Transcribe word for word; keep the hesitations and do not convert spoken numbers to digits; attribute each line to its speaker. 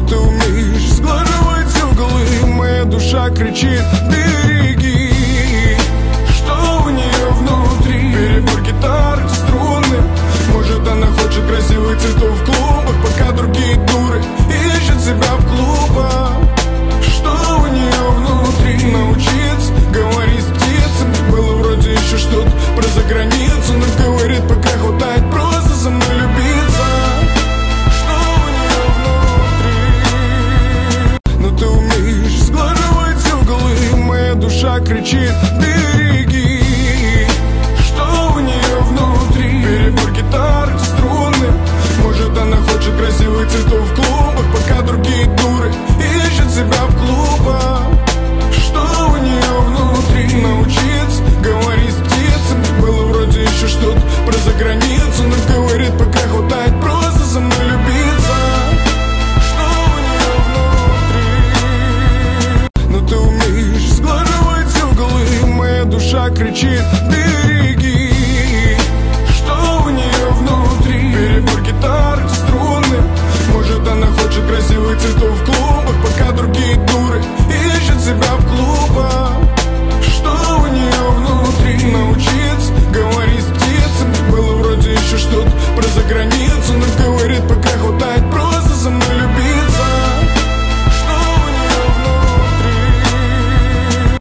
Speaker 1: но ты умеешь сглаживать углы. Моя душа кричит: береги, что у нее внутри. Перебор гитары, струны. Может, она хочет красивых цветов в клубах, пока другие дуры ищут себя в клубах. Что у нее внутри? Научиться говорить с птицами. Было вроде еще что-то про заграницу, но говорит, пока хватает просто со мной любиться. Что у нее внутри? Но ты умеешь сглаживать углы. Моя душа кричит: береги, что у нее внутри. Перебор гитары, струны. Может, она хочет красивых цветов в клубах, пока другие дуры ищут себя в клубах. Что у нее внутри? Научиться говорить с птицами. Было вроде еще что-то про заграницу, но говорит, пока хватает просто со мной любиться. Что у нее внутри? Но ты умеешь сглаживать углы. Моя душа кричит: